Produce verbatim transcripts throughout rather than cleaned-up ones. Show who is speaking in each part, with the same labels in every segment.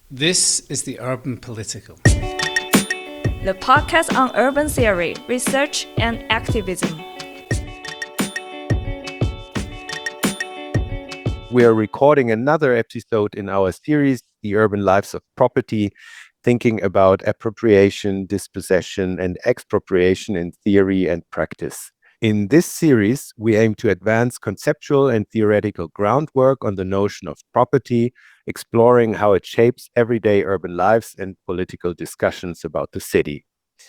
Speaker 1: This is the Urban Political,
Speaker 2: the podcast on urban theory, research, and activism.
Speaker 3: We are recording another episode in our series, The Urban Lives of Property, thinking about appropriation, dispossession, and expropriation in theory and practice. In this series, we aim to advance conceptual and theoretical groundwork on the notion of property, exploring how it shapes everyday urban lives and political discussions about the city.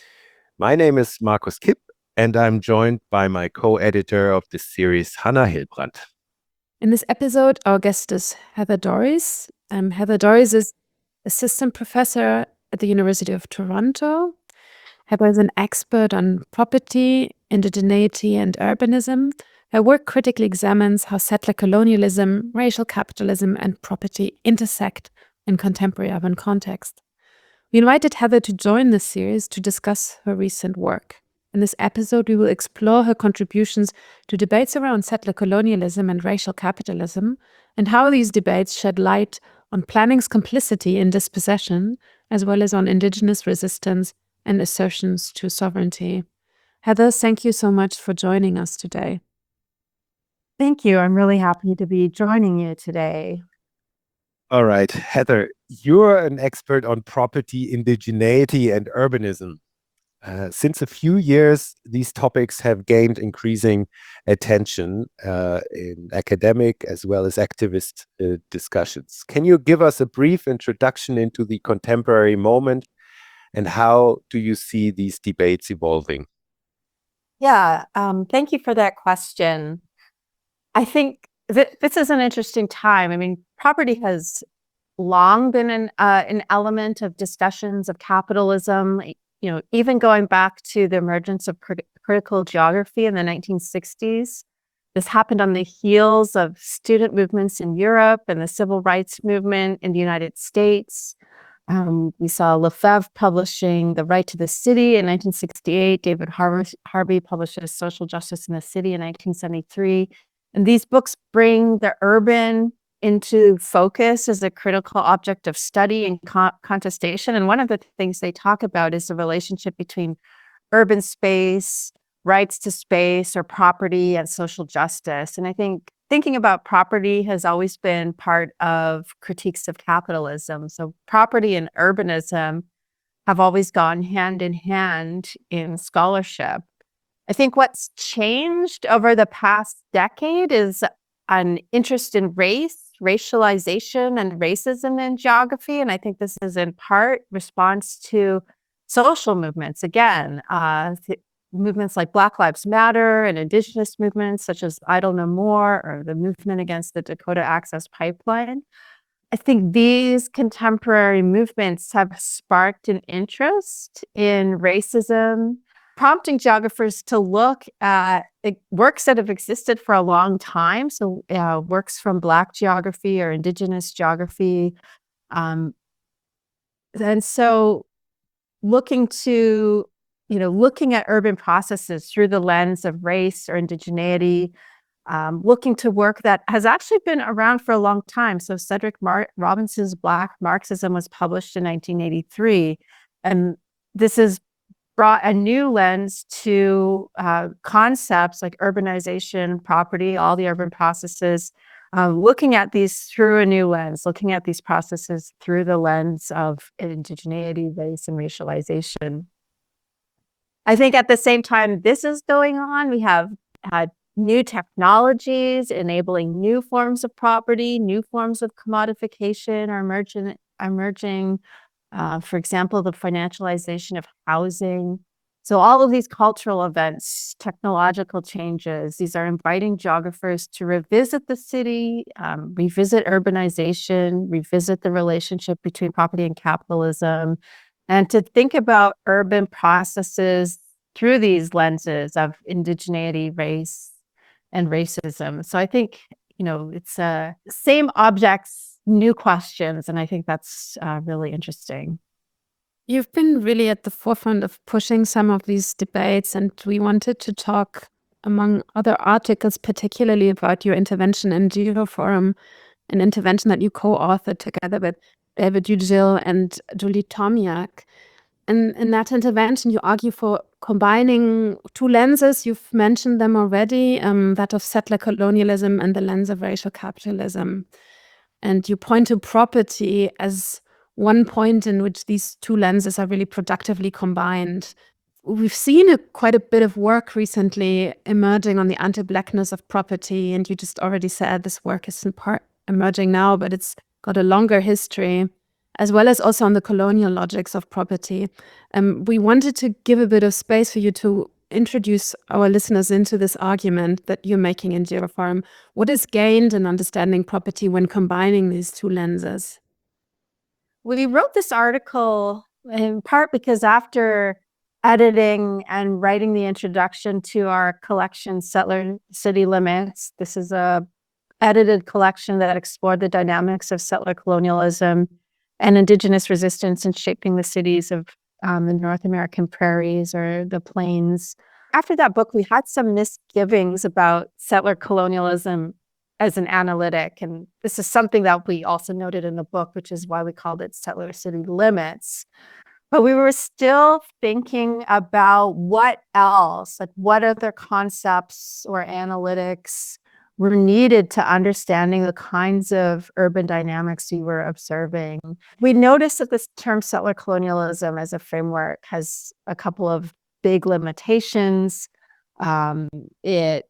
Speaker 3: My name is Markus Kipp, and I'm joined by my co-editor of this series, Hannah Hillbrand.
Speaker 4: In this episode, our guest is Heather Dorries. Um, Heather Dorries is assistant professor at the University of Toronto. Heather is an expert on property, indigeneity, and urbanism. Her work critically examines how settler colonialism, racial capitalism, and property intersect in contemporary urban context. We invited Heather to join this series to discuss her recent work. In this episode, we will explore her contributions to debates around settler colonialism and racial capitalism, and how these debates shed light on planning's complicity in dispossession, as well as on indigenous resistance and assertions to sovereignty. Heather, thank you so much for joining us today.
Speaker 5: Thank you. I'm really happy to be joining you today.
Speaker 3: All right, Heather, you're an expert on property, indigeneity, and urbanism. Uh, since a few years, these topics have gained increasing attention uh, in academic as well as activist uh, discussions. Can you give us a brief introduction into the contemporary moment, and how do you see these debates evolving?
Speaker 5: Yeah, um, thank you for that question. I think th- this is an interesting time. I mean, property has long been an, uh, an element of discussions of capitalism. You know, even going back to the emergence of crit- critical geography in the nineteen sixties, this happened on the heels of student movements in Europe and the civil rights movement in the United States. Um, we saw Lefebvre publishing The Right to the City in nineteen sixty-eight. David Har- Harvey publishes Social Justice in the City in nineteen seventy-three. And these books bring the urban into focus as a critical object of study and con- contestation. And one of the things they talk about is the relationship between urban space, rights to space or property, and social justice. And I think thinking about property has always been part of critiques of capitalism. So property and urbanism have always gone hand in hand in scholarship. I think what's changed over the past decade is an interest in race, racialization, and racism in geography. And I think this is in part response to social movements. Again, uh, th- movements like Black Lives Matter and indigenous movements such as Idle No More or the movement against the Dakota Access Pipeline. I think these contemporary movements have sparked an interest in racism, prompting geographers to look at works that have existed for a long time. So uh, works from Black geography or indigenous geography. Um, and so looking to, you know, looking at urban processes through the lens of race or indigeneity, um, looking to work that has actually been around for a long time. So Cedric Mar- Robinson's Black Marxism was published in nineteen eighty-three. And this is brought a new lens to uh, concepts like urbanization, property, all the urban processes, uh, looking at these through a new lens, looking at these processes through the lens of indigeneity, race, and racialization. I think at the same time this is going on, we have had new technologies enabling new forms of property, new forms of commodification are emerging, emerging Uh, for example, the financialization of housing. So all of these cultural events, technological changes, these are inviting geographers to revisit the city, um, revisit urbanization, revisit the relationship between property and capitalism, and to think about urban processes through these lenses of indigeneity, race, and racism. So I think, you know, it's uh, same objects, new questions, and I think that's uh, really interesting.
Speaker 4: You've been really at the forefront of pushing some of these debates, and we wanted to talk, among other articles, particularly about your intervention in GeoForum an intervention that you co-authored together with David Udgil and Julie Tomiak. And in that intervention, you argue for combining two lenses. You've mentioned them already, um, that of settler colonialism and the lens of racial capitalism. And you point to property as one point in which these two lenses are really productively combined. We've seen a, quite a bit of work recently emerging on the anti-blackness of property, and you just already said this work is in part emerging now, but it's got a longer history, as well as also on the colonial logics of property. Um, we wanted to give a bit of space for you to introduce our listeners into this argument that you're making in Geofarm. What is gained in understanding property when combining these two lenses?
Speaker 5: We wrote this article in part because after editing and writing the introduction to our collection, Settler City Limits, this is a edited collection that explored the dynamics of settler colonialism and indigenous resistance in shaping the cities of um, the North American prairies or the plains. After that book, we had some misgivings about settler colonialism as an analytic. And this is something that we also noted in the book, which is why we called it Settler City Limits. But we were still thinking about what else, like what other concepts or analytics were needed to understanding the kinds of urban dynamics we were observing. We noticed that this term settler colonialism as a framework has a couple of big limitations. Um, it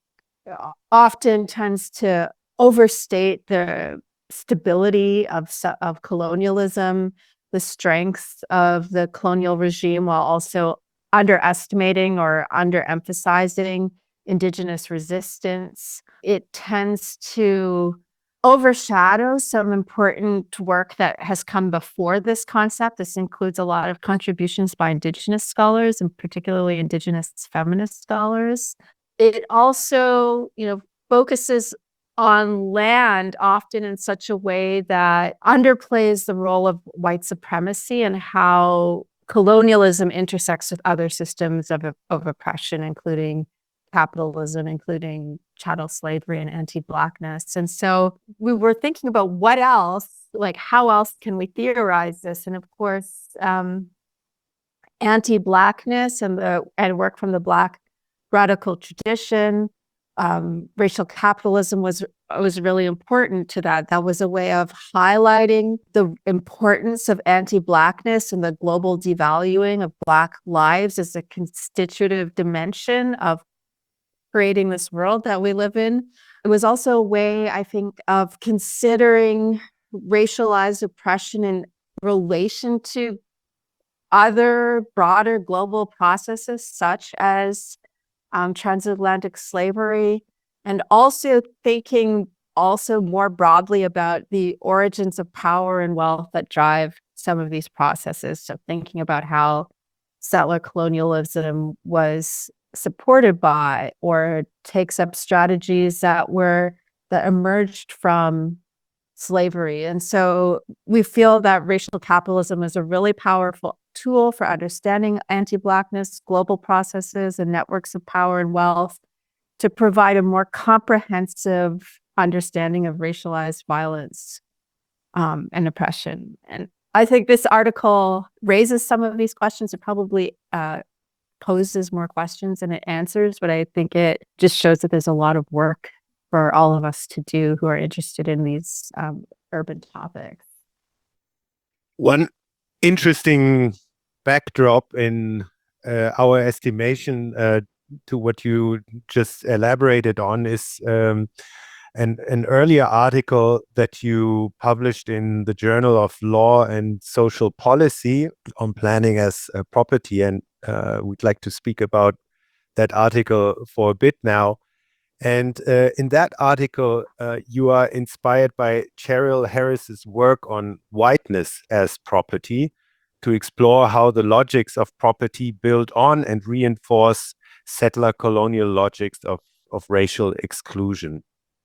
Speaker 5: often tends to overstate the stability of, of colonialism, the strengths of the colonial regime, while also underestimating or underemphasizing indigenous resistance. It tends to overshadow some important work that has come before this concept. This includes a lot of contributions by indigenous scholars, and particularly indigenous feminist scholars. It also, you know, focuses on land often in such a way that underplays the role of white supremacy and how colonialism intersects with other systems of, of oppression, including capitalism, including chattel slavery and anti-blackness. And so we were thinking about what else, like how else can we theorize this? And of course, um, anti-blackness and the and work from the Black radical tradition, um, racial capitalism was was really important to that. That was a way of highlighting the importance of anti-blackness and the global devaluing of Black lives as a constitutive dimension of creating this world that we live in. It was also a way, I think, of considering racialized oppression in relation to other broader global processes, such as um, transatlantic slavery, and also thinking also more broadly about the origins of power and wealth that drive some of these processes. So thinking about how settler colonialism was supported by or takes up strategies that were that emerged from slavery. And so we feel that racial capitalism is a really powerful tool for understanding anti-blackness, global processes, and networks of power and wealth to provide a more comprehensive understanding of racialized violence um, and oppression. And I think this article raises some of these questions. It probably uh, poses more questions than it answers, but I think it just shows that there's a lot of work for all of us to do who are interested in these um, urban topics.
Speaker 3: One interesting backdrop in uh, our estimation uh, to what you just elaborated on is um, an, an earlier article that you published in the Journal of Law and Social Policy on planning as a property. And uh, we'd like to speak about that article for a bit now. And uh, in that article, uh, you are inspired by Cheryl Harris's work on whiteness as property to explore how the logics of property build on and reinforce settler colonial logics of, of racial exclusion.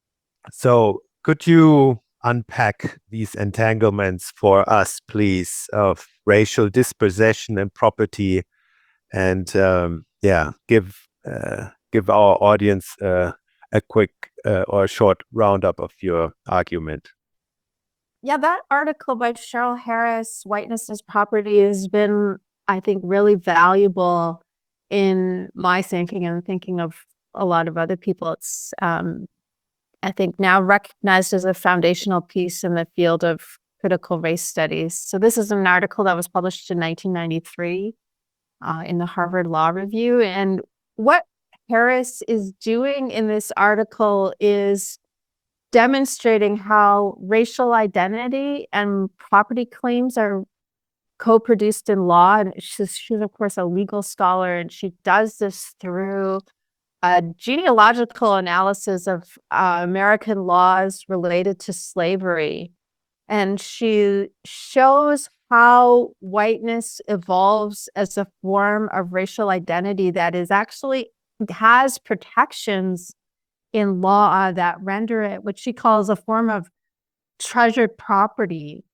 Speaker 3: So could you unpack these entanglements for us, please, of racial dispossession and property, and um, yeah, give uh, give our audience uh, a quick uh, or a short roundup of your argument.
Speaker 5: Yeah, that article by Cheryl Harris, Whiteness as Property, has been, I think, really valuable in my thinking and thinking of a lot of other people. It's, um, I think, now recognized as a foundational piece in the field of critical race studies. So this is an article that was published in nineteen ninety-three uh, in the Harvard Law Review. And what Harris is doing in this article is demonstrating how racial identity and property claims are co-produced in law. And she's, she's, of course, a legal scholar, and she does this through a genealogical analysis of uh, American laws related to slavery. And she shows how whiteness evolves as a form of racial identity that is actually has protections in law that render it what she calls a form of treasured property.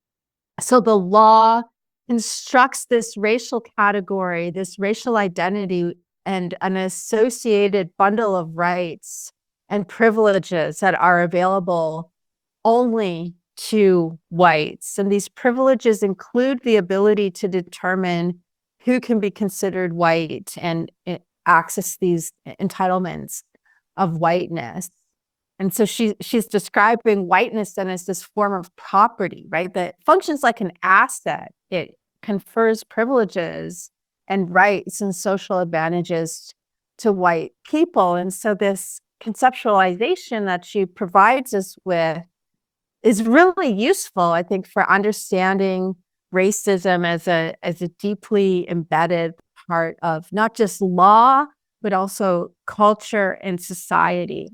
Speaker 5: So the law instructs this racial category, this racial identity, and an associated bundle of rights and privileges that are available only to whites. And these privileges include the ability to determine who can be considered white and access these entitlements of whiteness. And so she she's describing whiteness then as this form of property, right? That functions like an asset. It confers privileges and rights and social advantages to white people. And so this conceptualization that she provides us with is really useful, I think, for understanding racism as a as a deeply embedded part of not just law, but also culture and society.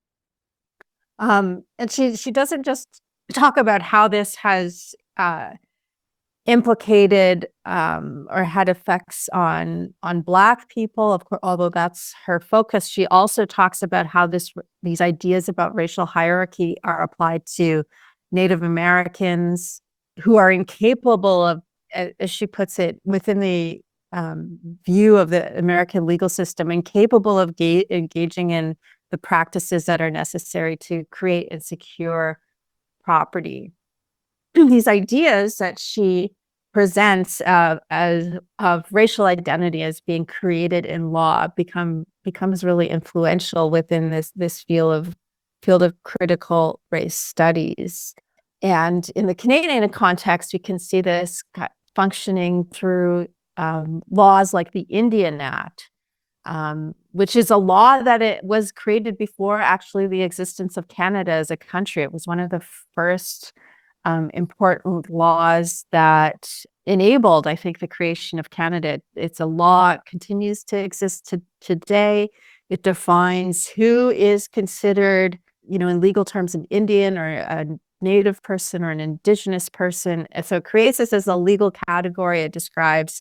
Speaker 5: Um, and she she doesn't just talk about how this has uh, implicated um, or had effects on on Black people, of course, although that's her focus. She also talks about how this these ideas about racial hierarchy are applied to Native Americans who are incapable of, as she puts it, within the um, view of the American legal system, incapable of ga- engaging in the practices that are necessary to create and secure property. These ideas that she presents uh, as of racial identity as being created in law become becomes really influential within this this field of field of critical race studies. And in the Canadian context, we can see this functioning through um, laws like the Indian Act, um, which is a law that it was created before actually the existence of Canada as a country. It was one of the first um, important laws that enabled, I think, the creation of Canada. It's a law, it continues to exist to, today. It defines who is considered, you know, in legal terms, an Indian or a Native person or an Indigenous person. And so it creates this as a legal category. It describes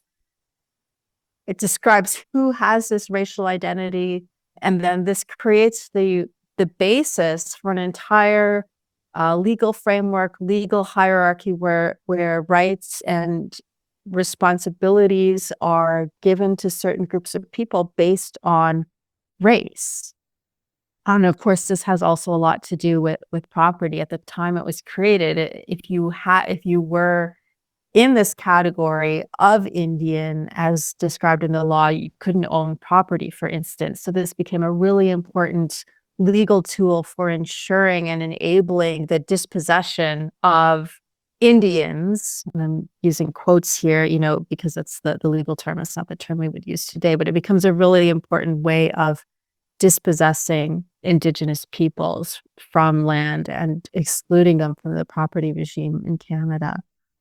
Speaker 5: It describes who has this racial identity, and then this creates the the basis for an entire uh, legal framework, legal hierarchy where where rights and responsibilities are given to certain groups of people based on race. And of course, this has also a lot to do with with property. At the time it was created, if you had if you were in this category of Indian, as described in the law, you couldn't own property, for instance. So this became a really important legal tool for ensuring and enabling the dispossession of Indians. And I'm using quotes here, you know, because that's the, the legal term. It's not the term we would use today, but it becomes a really important way of dispossessing Indigenous peoples from land and excluding them from the property regime in Canada.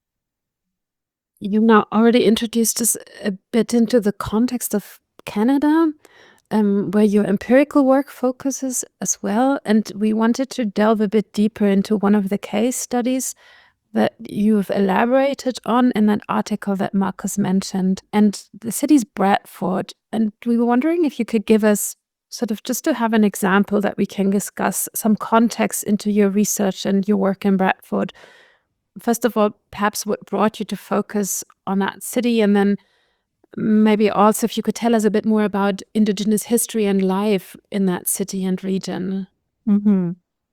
Speaker 4: You now already introduced us a bit into the context of Canada, um, where your empirical work focuses as well. And we wanted to delve a bit deeper into one of the case studies that you've elaborated on in that article that Marcus mentioned. And the city's Bradford. And we were wondering if you could give us sort of, just to have an example that we can discuss, some context into your research and your work in Bradford. First of all, perhaps what brought you to focus on that city, and then maybe also if you could tell us a bit more about indigenous history and life in that city and region.
Speaker 5: Mm-hmm.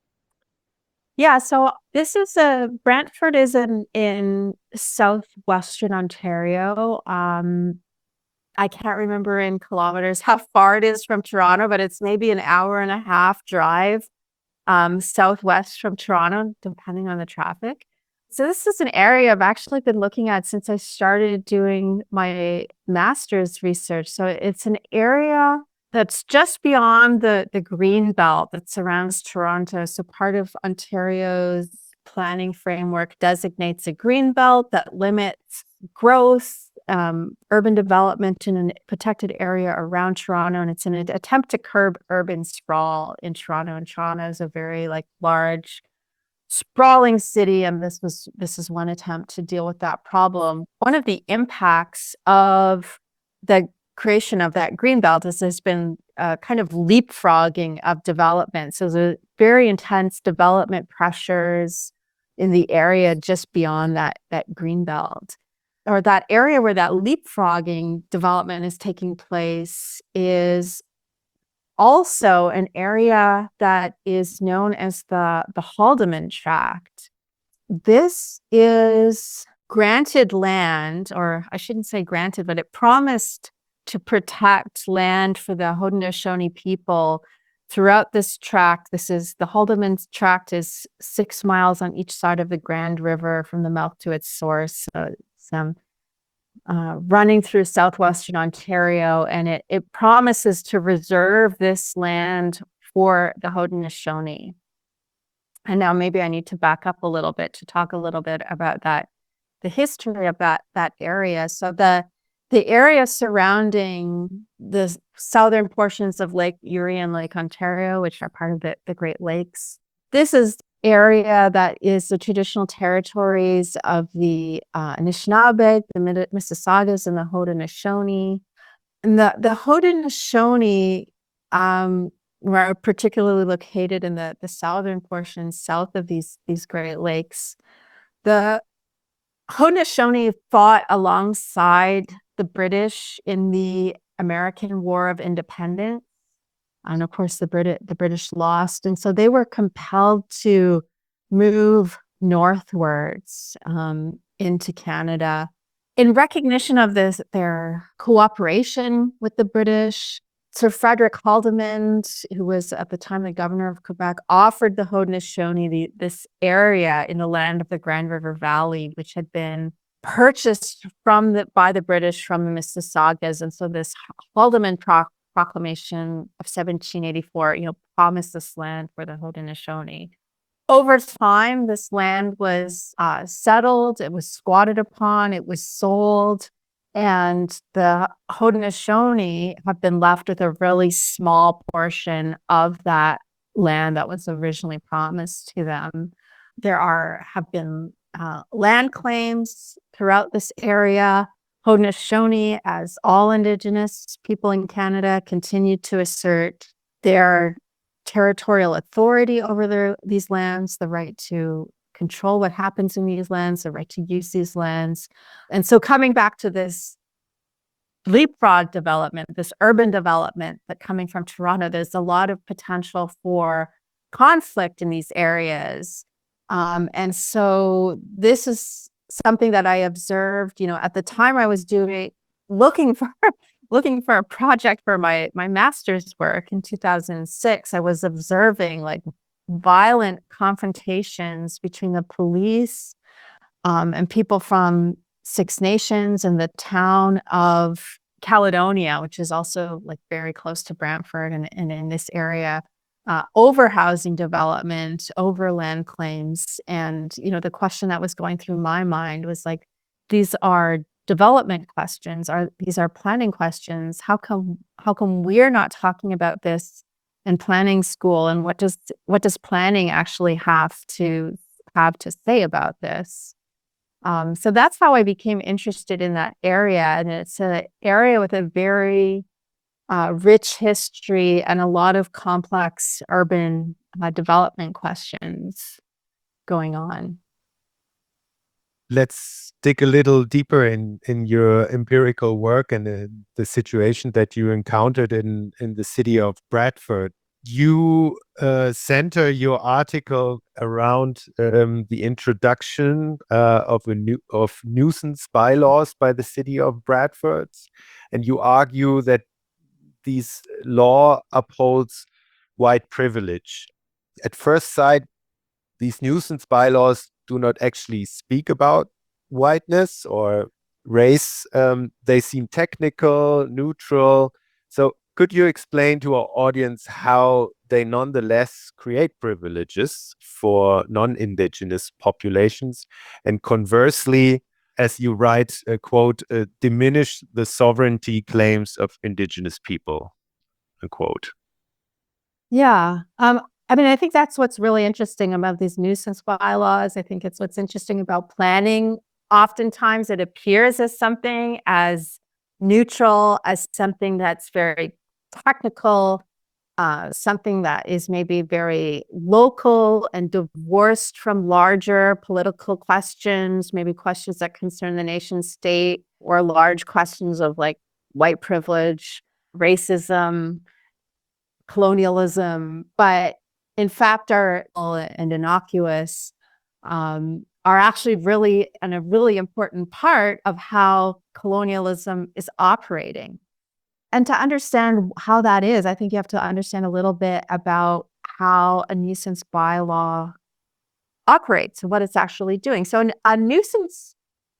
Speaker 5: Yeah, so this is a Brantford is in in southwestern Ontario. Um, I can't remember in kilometers how far it is from Toronto, but it's maybe an hour and a half drive um, southwest from Toronto, depending on the traffic. So this is an area I've actually been looking at since I started doing my master's research. So it's an area that's just beyond the, the green belt that surrounds Toronto. So part of Ontario's planning framework designates a green belt that limits growth, um, urban development in a protected area around Toronto. And it's an attempt to curb urban sprawl in Toronto. And Toronto is a very like large, sprawling city. And this was this is one attempt to deal with that problem. One of the impacts of the creation of that green belt is there's been a kind of leapfrogging of development. So there's very intense development pressures in the area just beyond that, that green belt. Or that area where that leapfrogging development is taking place is also an area that is known as the, the Haldimand Tract. This is granted land, or I shouldn't say granted, but it promised to protect land for the Haudenosaunee people throughout this tract. This is the Haldimand Tract is six miles on each side of the Grand River from the mouth to its source. So it's um, uh, running through southwestern Ontario, and it, it promises to reserve this land for the Haudenosaunee. And now maybe I need to back up a little bit to talk a little bit about that, the history of that, that area. So the The area surrounding the southern portions of Lake Erie and Lake Ontario, which are part of the, the Great Lakes, this is area that is the traditional territories of the uh, Anishinaabe, the Mississaugas, and the Haudenosaunee. And the, the Haudenosaunee um, were particularly located in the, the southern portions, south of these, these Great Lakes. The Haudenosaunee fought alongside the British in the American War of Independence. And of course, the Brit- the British lost. And so they were compelled to move northwards um, into Canada in recognition of this, their cooperation with the British. Sir Frederick Haldimand, who was at the time the governor of Quebec, offered the Haudenosaunee the, this area in the land of the Grand River Valley, which had been purchased from the by the British from the Mississaugas. And so this Haldimand Pro- Proclamation of seventeen eighty-four, you know, promised this land for the Haudenosaunee. Over time, this land was uh, settled, it was squatted upon, it was sold, and the Haudenosaunee have been left with a really small portion of that land that was originally promised to them. There are have been uh, land claims throughout this area. Haudenosaunee, as all Indigenous people in Canada, continue to assert their territorial authority over their, these lands, the right to control what happens in these lands, the right to use these lands. And so coming back to this leapfrog development, this urban development that coming from Toronto, there's a lot of potential for conflict in these areas. Um, and so this is something that I observed, you know, at the time I was doing, looking for, looking for a project for my, my master's work in two thousand six, I was observing like violent confrontations between the police um, and people from Six Nations and the town of Caledonia, which is also like very close to Brantford and, and in this area, uh, over housing development, over land claims. And, you know, the question that was going through my mind was like, these are development questions, are these are planning questions. How come, how come we're not talking about this in planning school? And what does, what does planning actually have to have to say about this? Um, so that's how I became interested in that area. And it's an area with a very uh, rich history and a lot of complex urban uh, development questions going on.
Speaker 3: let's dig a little deeper in, in your empirical work and uh, the situation that you encountered in, in the city of Bradford. You uh, center your article around um, the introduction uh, of a new of nuisance bylaws by the city of Bradford, and you argue that these law upholds white privilege. At first sight, these nuisance bylaws do not actually speak about whiteness or race. Um, they seem technical, neutral. So could you explain to our audience how they nonetheless create privileges for non-indigenous populations, and conversely, as you write, uh, quote, uh, diminish the sovereignty claims of indigenous people, unquote?
Speaker 5: Yeah. Um, I mean, I think that's what's really interesting about these nuisance bylaws. I think it's what's interesting about planning. Oftentimes it appears as something as neutral, as something that's very technical, uh, something that is maybe very local and divorced from larger political questions, maybe questions that concern the nation state, or large questions of like white privilege, racism, colonialism, but in fact are and innocuous, um, are actually really and a really important part of how colonialism is operating. And to understand how that is, I think you have to understand a little bit about how a nuisance bylaw operates and what it's actually doing. So an, a nuisance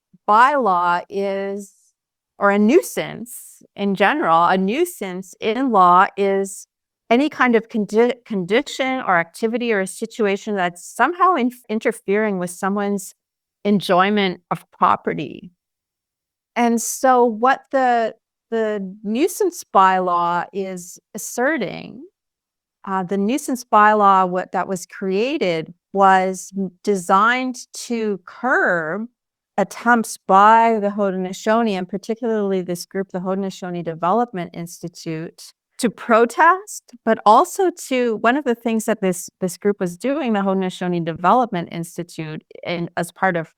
Speaker 5: bylaw is, or a nuisance in general, a nuisance in law is any kind of condi- condition or activity or a situation that's somehow in- interfering with someone's enjoyment of property. And so what the the nuisance bylaw is asserting, uh, the nuisance bylaw what that was created was designed to curb attempts by the Haudenosaunee, and particularly this group, the Haudenosaunee Development Institute, to protest, but also to, one of the things that this this group was doing, the Haudenosaunee Development Institute, and as part of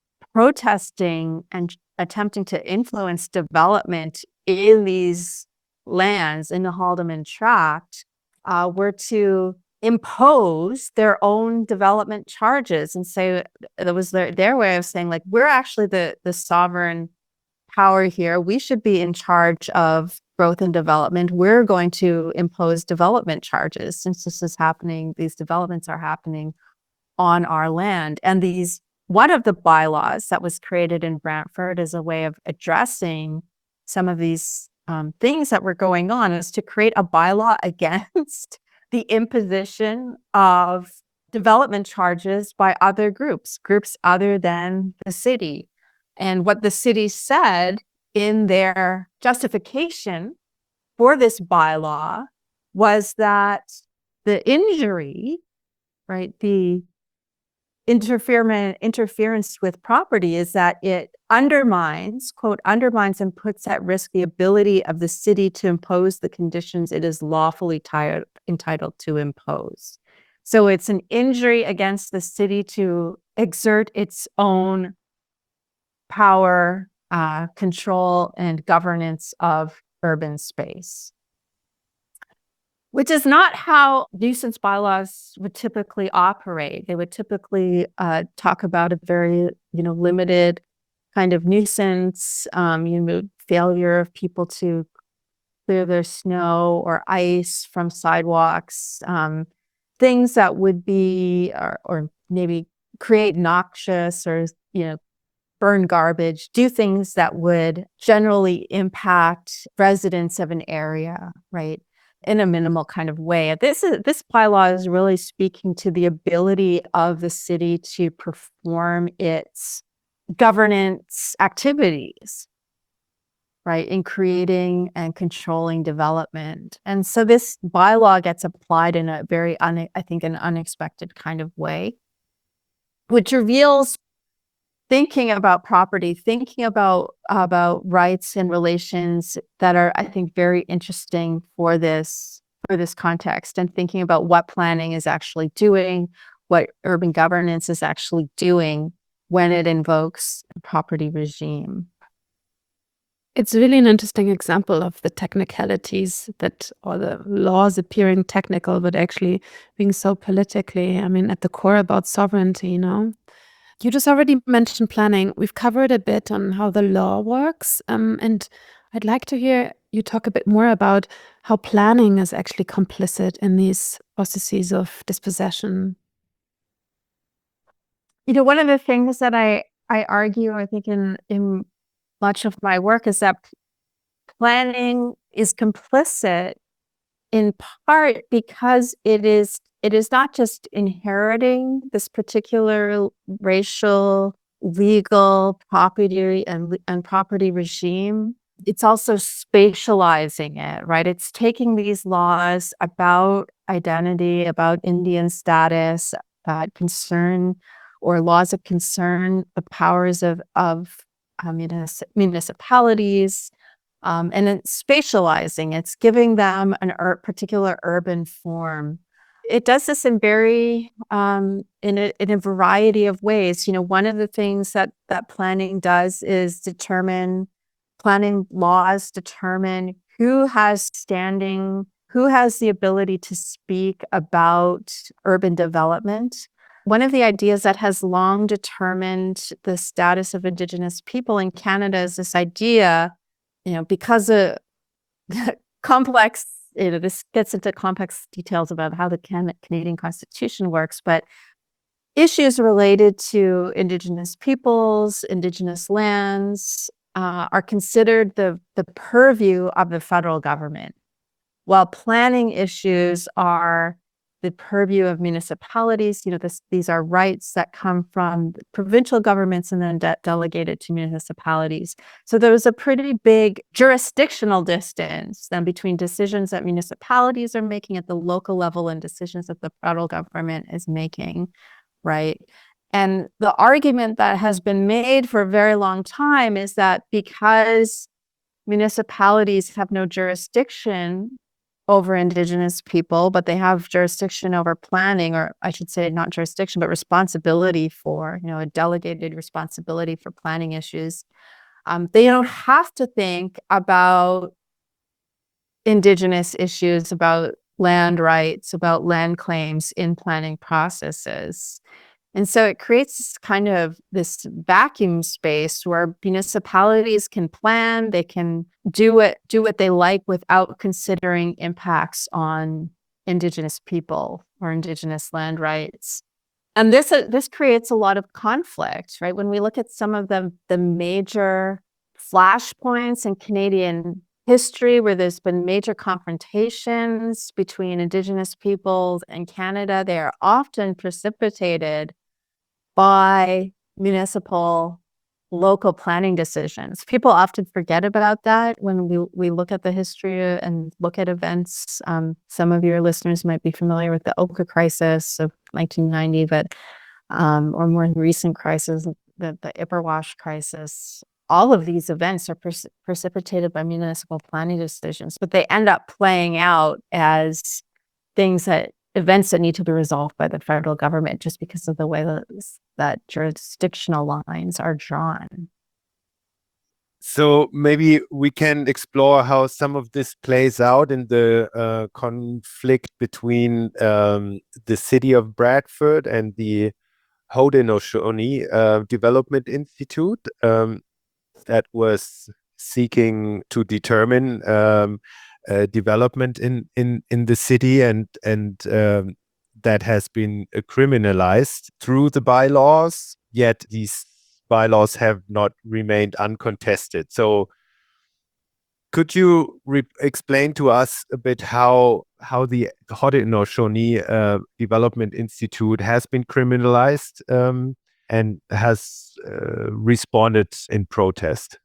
Speaker 5: protesting and attempting to influence development in these lands in the Haldeman Tract, uh, were to impose their own development charges and say that was their, their way of saying, like, we're actually the the sovereign power here. We should be in charge of growth and development. We're going to impose development charges since this is happening. These developments are happening on our land. And these, one of the bylaws that was created in Brantford as a way of addressing some of these um, things that were going on is to create a bylaw against the imposition of development charges by other groups, groups other than the city. And what the city said in their justification for this bylaw was that the injury, right, the interference interference with property is that it undermines, quote, undermines and puts at risk the ability of the city to impose the conditions it is lawfully tired, entitled to impose. So it's an injury against the city to exert its own power, uh, control, and governance of urban space, which is not how nuisance bylaws would typically operate. They would typically uh, talk about a very, you know, limited kind of nuisance, um, you know, failure of people to clear their snow or ice from sidewalks, um, things that would be, or, or maybe create noxious or, you know, burn garbage, do things that would generally impact residents of an area, right, in a minimal kind of way. This is this bylaw is really speaking to the ability of the city to perform its governance activities, right, in creating and controlling development. And so this bylaw gets applied in a very, un- I think, an unexpected kind of way, which reveals thinking about property, thinking about about rights and relations that are, I think, very interesting for this for this context, and thinking about what planning is actually doing, what urban governance is actually doing when it invokes a property regime.
Speaker 4: It's really an interesting example of the technicalities that, or the laws appearing technical, but actually being so politically, I mean, at the core about sovereignty, you know? You just already mentioned planning. We've covered a bit on how the law works. Um, and I'd like to hear you talk a bit more about how planning is actually complicit in these processes of dispossession.
Speaker 5: You know, one of the things that I, I argue, I think in, in much of my work is that planning is complicit in part because it is it is not just inheriting this particular racial, legal, property and, and property regime. It's also spatializing it, right? It's taking these laws about identity, about Indian status, about concern or laws of concern, the powers of, of uh, munis- municipalities, um, and it's spatializing. It's giving them an ur- particular urban form. It does this in very, um, in a, in a variety of ways. You know, one of the things that, that planning does is determine, planning laws determine who has standing, who has the ability to speak about urban development. One of the ideas that has long determined the status of Indigenous people in Canada is this idea, you know, because of complex, you know, this gets into complex details about how the Can- Canadian Constitution works, but issues related to Indigenous peoples, Indigenous lands, uh, are considered the, the purview of the federal government, while planning issues are the purview of municipalities. You know, this, these are rights that come from provincial governments and then de- delegated to municipalities. So there was a pretty big jurisdictional distance then between decisions that municipalities are making at the local level and decisions that the federal government is making, right? And the argument that has been made for a very long time is that because municipalities have no jurisdiction over Indigenous people, but they have jurisdiction over planning, or I should say not jurisdiction, but responsibility for, you know, a delegated responsibility for planning issues. Um, they don't have to think about Indigenous issues, about land rights, about land claims in planning processes. And so it creates this kind of this vacuum space where municipalities can plan, they can do it, do what they like without considering impacts on Indigenous people or Indigenous land rights. And this uh, this creates a lot of conflict, right? When we look at some of the, the major flashpoints in Canadian history where there's been major confrontations between Indigenous peoples and Canada, they are often precipitated by municipal local planning decisions. People often forget about that when we, we look at the history and look at events. Um, some of your listeners might be familiar with the Oka crisis of nineteen ninety, but um, or more recent crisis, the, the Ipperwash crisis. All of these events are pre- precipitated by municipal planning decisions, but they end up playing out as things that events that need to be resolved by the federal government just because of the way that, that jurisdictional lines are drawn.
Speaker 3: So maybe we can explore how some of this plays out in the uh, conflict between um, the city of Bradford and the Haudenosaunee uh, Development Institute um, that was seeking to determine um, Uh, development in, in, in the city, and and um, that has been uh, criminalized through the bylaws, yet these bylaws have not remained uncontested. So could you re- explain to us a bit how how the Haudenosaunee uh, Development Institute has been criminalized um, and has uh, responded in protest?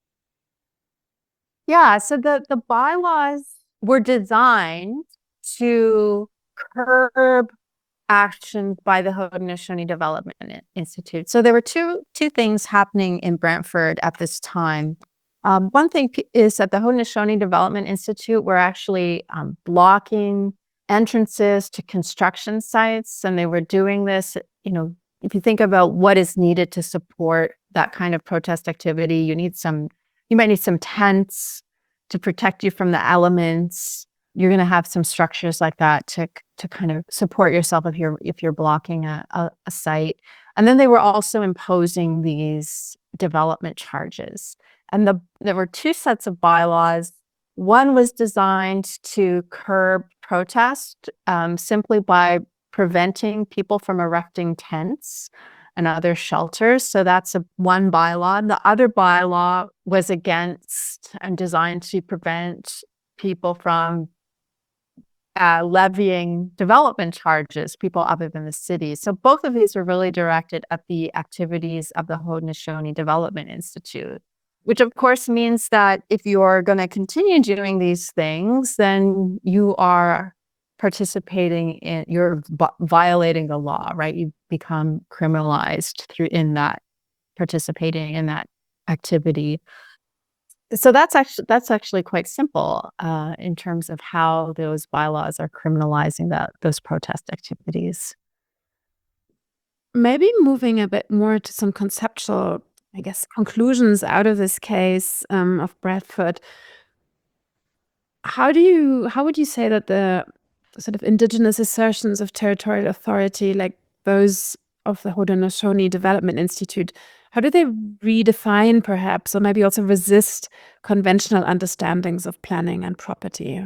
Speaker 5: Yeah, so the, the bylaws were designed to curb actions by the Haudenosaunee Development Institute. So there were two two things happening in Brantford at this time. Um, one thing p- is that the Haudenosaunee Development Institute were actually um, blocking entrances to construction sites, and they were doing this, you know, if you think about what is needed to support that kind of protest activity, you need some, you might need some tents to protect you from the elements. You're going to have some structures like that to to kind of support yourself if you're if you're blocking a, a, a site. And then they were also imposing these development charges. And the there were two sets of bylaws. One was designed to curb protest um, simply by preventing people from erecting tents and other shelters. So that's a one bylaw. The other bylaw was against and designed to prevent people from uh, levying development charges, people other than the city. So both of these were really directed at the activities of the Haudenosaunee Development Institute, which of course means that if you're going to continue doing these things, then you are participating in, you're v- violating the law, right? You become criminalized through in that, participating in that activity. So that's actually that's actually quite simple uh, in terms of how those bylaws are criminalizing that those protest activities.
Speaker 4: Maybe moving a bit more to some conceptual, I guess, conclusions out of this case um, of Bradford. How do you, how would you say that the sort of indigenous assertions of territorial authority, like those of the Haudenosaunee Development Institute, how do they redefine, perhaps, or maybe also resist conventional understandings of planning and property?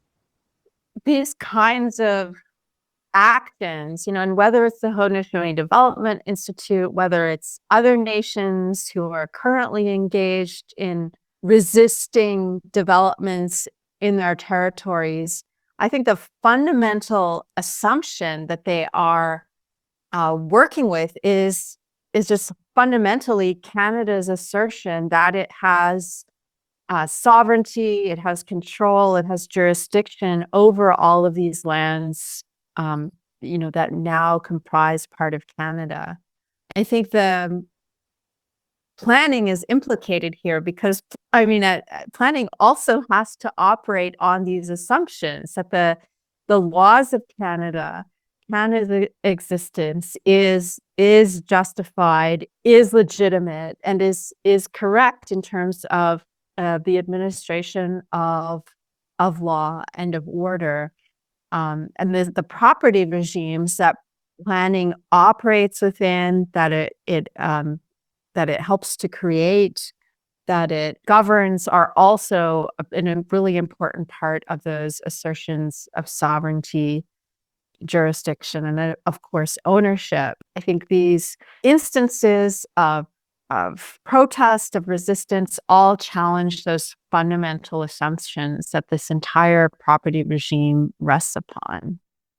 Speaker 5: These kinds of actions, you know, and whether it's the Haudenosaunee Development Institute, whether it's other nations who are currently engaged in resisting developments in their territories, I think the fundamental assumption that they are uh, working with is is just fundamentally Canada's assertion that it has uh, sovereignty, it has control, it has jurisdiction over all of these lands, um, you know, that now comprise part of Canada. I think the planning is implicated here because, I mean, uh, planning also has to operate on these assumptions that the the laws of Canada, Canada's existence is is justified, is legitimate, and is is correct in terms of uh, the administration of of law and of order, um, and the the property regimes that planning operates within, that it it um, that it helps to create, that it governs, are also a, a really important part of those assertions of sovereignty, jurisdiction, and then, of course, ownership. I think these instances of of protest, of resistance, all challenge those fundamental assumptions that this entire property regime rests upon.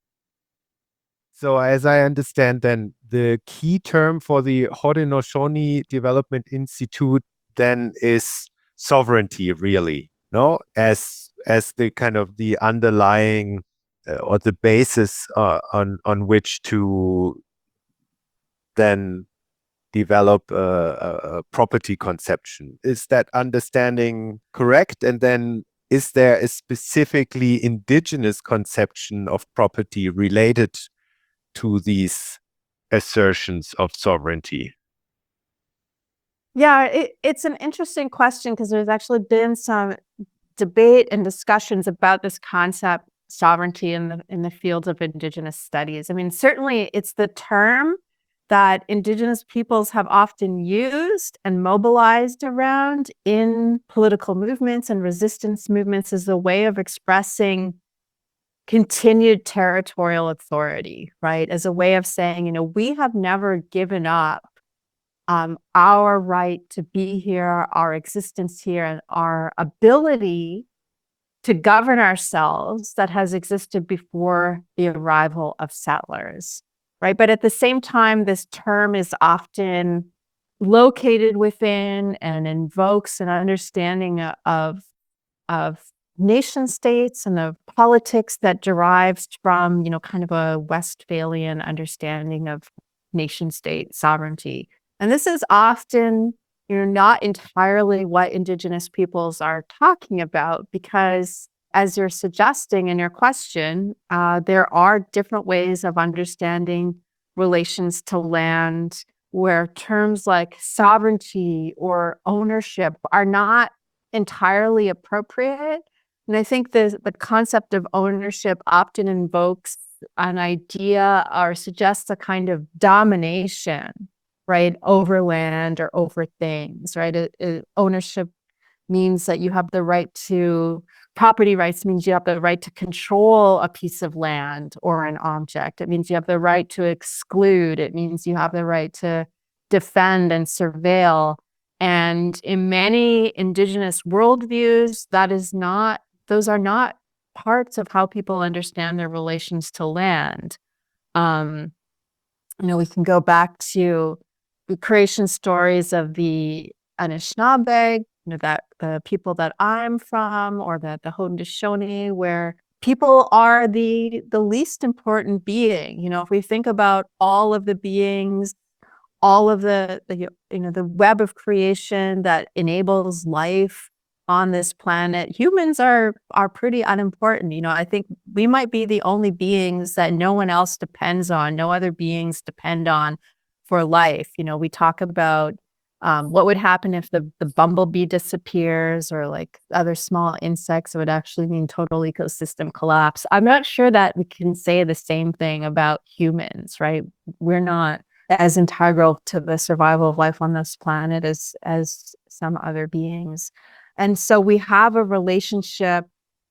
Speaker 3: So as I understand, then the key term for the Haudenosaunee Development Institute then is sovereignty, really, no? As as the kind of the underlying uh, or the basis uh, on on which to then develop a, a, a property conception. Is that understanding correct? And then is there a specifically indigenous conception of property related to these assertions of sovereignty?
Speaker 5: Yeah, it, it's an interesting question because there's actually been some debate and discussions about this concept, sovereignty, in the in the fields of Indigenous studies. I mean, certainly it's the term that Indigenous peoples have often used and mobilized around in political movements and resistance movements as a way of expressing continued territorial authority, right? As a way of saying, you know, we have never given up um, our right to be here, our existence here, and our ability to govern ourselves that has existed before the arrival of settlers, right? But at the same time, this term is often located within and invokes an understanding of, of nation states and of politics that derives from, you know, kind of a Westphalian understanding of nation state sovereignty. And this is often, you know, not entirely what Indigenous peoples are talking about, because as you're suggesting in your question, uh, there are different ways of understanding relations to land where terms like sovereignty or ownership are not entirely appropriate. And I think the, the concept of ownership often invokes an idea or suggests a kind of domination, right, over land or over things, right? It, it, ownership means that you have the right to, property rights means you have the right to control a piece of land or an object. It means you have the right to exclude. It means you have the right to defend and surveil. And in many indigenous worldviews, that is not, those are not parts of how people understand their relations to land. Um, you know, we can go back to the creation stories of the Anishinaabe, you know, that the people that I'm from, or that the Haudenosaunee, where people are the the least important being. You know, if we think about all of the beings, all of the, the you know the web of creation that enables life on this planet, humans are are pretty unimportant. You know, I think we might be the only beings that no one else depends on, no other beings depend on for life. You know, we talk about um, what would happen if the, the bumblebee disappears, or like other small insects. It would actually mean total ecosystem collapse. I'm not sure that we can say the same thing about humans, right? We're not as integral to the survival of life on this planet as as some other beings. And so we have a relationship,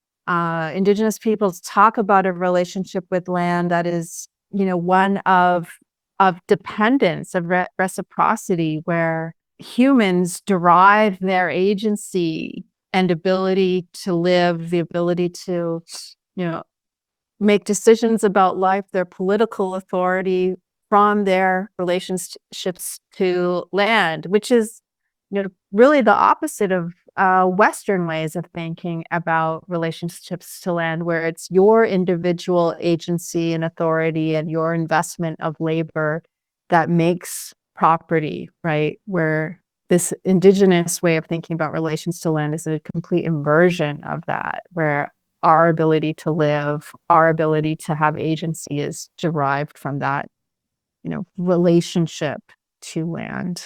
Speaker 5: uh, Indigenous peoples talk about a relationship with land that is, you know, one of of dependence, of re- reciprocity, where humans derive their agency and ability to live, the ability to, you know, make decisions about life, their political authority, from their relationships to land, which is, you know, really the opposite of uh, Western ways of thinking about relationships to land, where it's your individual agency and authority and your investment of labor that makes property, right? Where this indigenous way of thinking about relations to land is a complete inversion of that, where our ability to live, our ability to have agency is derived from that, you know, relationship to land.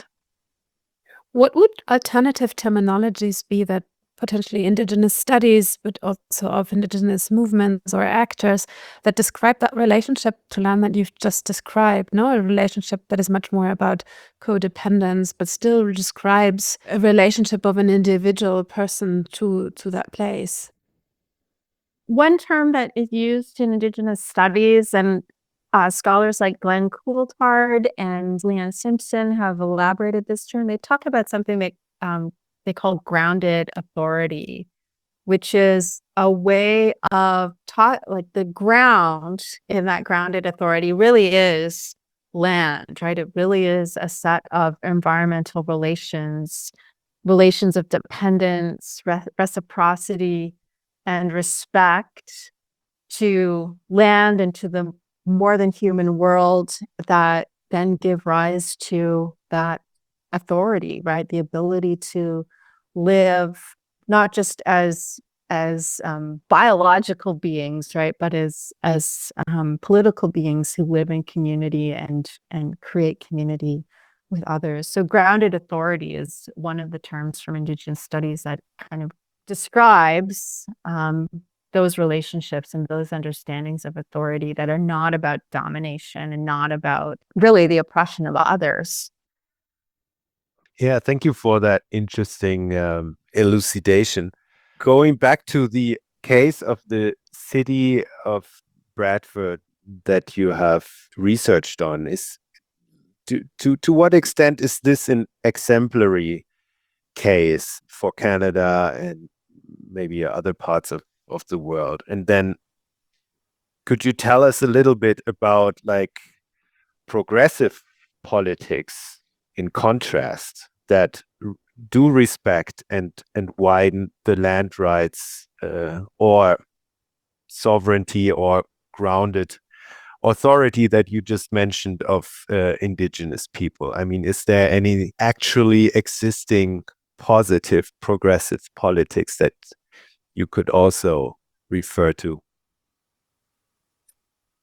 Speaker 4: What would alternative terminologies be that potentially Indigenous studies, but also of Indigenous movements or actors that describe that relationship to land that you've just described? No, a relationship that is much more about codependence, but still describes a relationship of an individual person to, to that place.
Speaker 5: One term that is used in Indigenous studies, and uh, scholars like Glenn Coulthard and Leanne Simpson have elaborated this term. They talk about something that um, they call grounded authority, which is a way of taught, like the ground in that grounded authority really is land, right? It really is a set of environmental relations, relations of dependence, re- reciprocity, and respect to land and to the more than human world that then give rise to that authority, right? The ability to live not just as as um, biological beings, right, but as as um, political beings who live in community and and create community with others. So grounded authority is one of the terms from Indigenous studies that kind of describes um, those relationships and those understandings of authority that are not about domination and not about really the oppression of others.
Speaker 3: Yeah, thank you for that interesting um, elucidation. Going back to the case of the city of Bradford that you have researched on, is to, to, to what extent is this an exemplary case for Canada and maybe other parts of, of the world? And then could you tell us a little bit about like progressive politics in contrast that r- do respect and and widen the land rights uh, or sovereignty or grounded authority that you just mentioned of uh, indigenous people? I mean, is there any actually existing positive progressive politics that you could also refer to?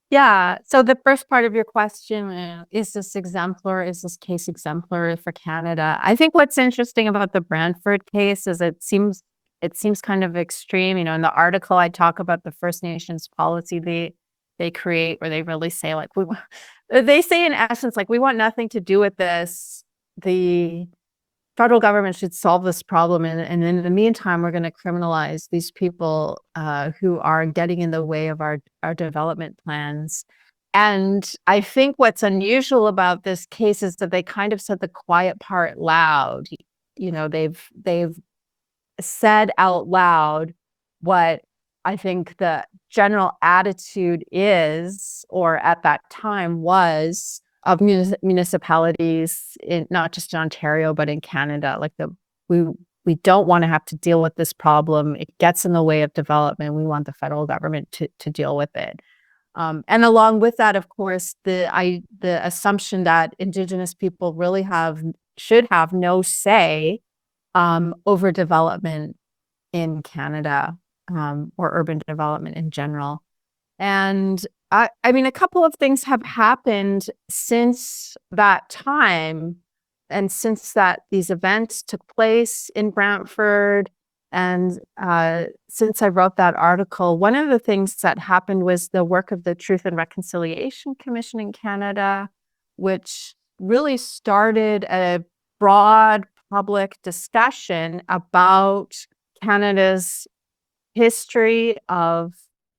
Speaker 5: Yeah. So the first part of your question, uh, is this exemplar? Is this case exemplary for Canada? I think what's interesting about the Brantford case is it seems it seems kind of extreme. You know, in the article I talk about the First Nations policy they they create, where they really say like we wa- they say in essence like we want nothing to do with this. The federal government should solve this problem, and, and in the meantime we're going to criminalize these people uh, who are getting in the way of our our development plans. And I think what's unusual about this case is that they kind of said the quiet part loud. Y- you know, they've they've said out loud what I think the general attitude is, or at that time was, of munis- municipalities, in, not just in Ontario but in Canada. Like the we we don't want to have to deal with this problem. It gets in the way of development. We want the federal government to to deal with it. Um, and along with that, of course, the I the assumption that Indigenous people really have should have no say um, over development in Canada, um, or urban development in general. And I, I mean, a couple of things have happened since that time, and since that these events took place in Brantford, and uh, since I wrote that article. One of the things that happened was the work of the Truth and Reconciliation Commission in Canada, which really started a broad public discussion about Canada's history of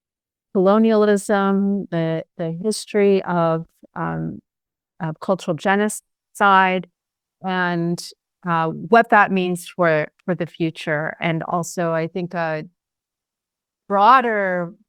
Speaker 5: colonialism, the the history of um, of cultural genocide, and uh, what that means for for the future, and also I think a broader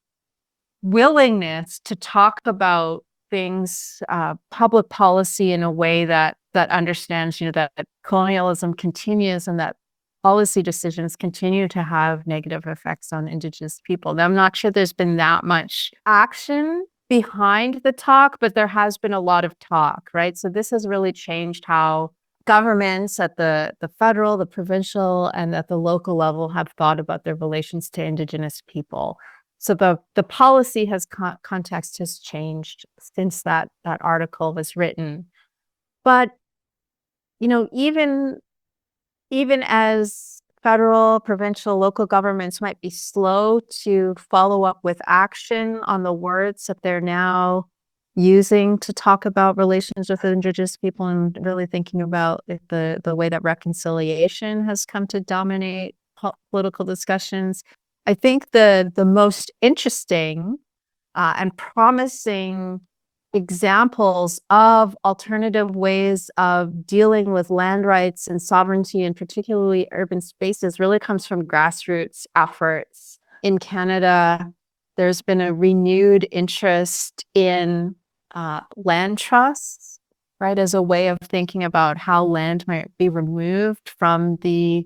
Speaker 5: willingness to talk about things, uh, public policy in a way that that understands, you know, that, that colonialism continues and that policy decisions continue to have negative effects on Indigenous people. Now, I'm not sure there's been that much action behind the talk, but there has been a lot of talk, right? So this has really changed how governments at the, the federal, the provincial, and at the local level have thought about their relations to Indigenous people. So the the policy has con- context has changed since that that article was written. But you know, even even as federal, provincial, local governments might be slow to follow up with action on the words that they're now using to talk about relations with Indigenous people, and really thinking about if the the way that reconciliation has come to dominate po- political discussions. I think the the most interesting uh, and promising examples of alternative ways of dealing with land rights and sovereignty, and particularly urban spaces, really comes from grassroots efforts. In Canada, there's been a renewed interest in uh, land trusts, right, as a way of thinking about how land might be removed from the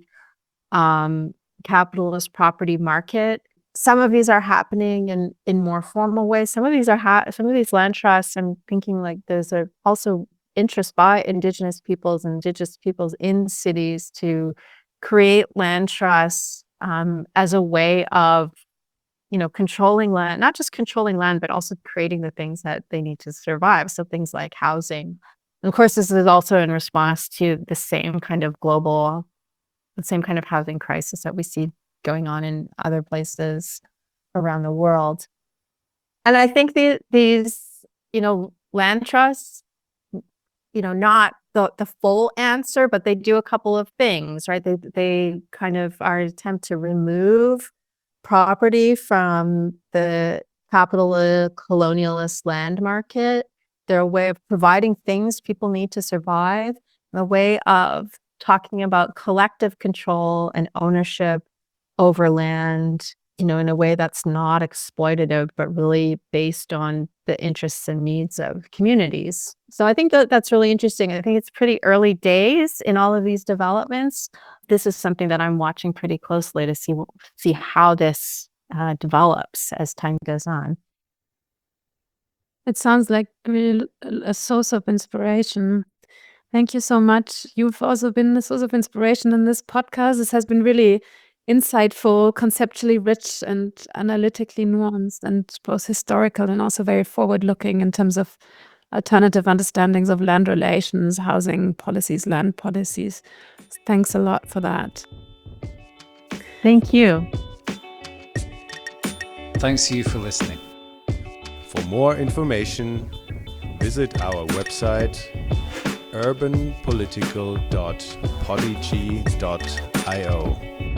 Speaker 5: um, capitalist property market. Some of these are happening in, in more formal ways. Some of these are ha- some of these land trusts. I'm thinking like there's a also interest by Indigenous peoples and Indigenous peoples in cities to create land trusts um, as a way of, you know, controlling land, not just controlling land, but also creating the things that they need to survive. So things like housing. And of course, this is also in response to the same kind of global, the same kind of housing crisis that we see going on in other places around the world. And I think the, these, you know, land trusts, you know, not the, the full answer, but they do a couple of things, right? They, they kind of are an attempt to remove property from the capitalist colonialist land market. They're a way of providing things people need to survive, a way of talking about collective control and ownership over land, you know, in a way that's not exploitative, but really based on the interests and needs of communities. So I think that that's really interesting. I think it's pretty early days in all of these developments. This is something that I'm watching pretty closely to see see how this uh, develops as time goes on.
Speaker 4: It sounds like really a source of inspiration. Thank you so much. You've also been a source of inspiration in this podcast. This has been really insightful, conceptually rich, and analytically nuanced, and both historical and also very forward-looking in terms of alternative understandings of land relations, housing policies, land policies. Thanks a lot for that.
Speaker 5: Thank you.
Speaker 1: Thanks to you for listening.
Speaker 6: For more information, visit our website urban political dot podigy dot i o.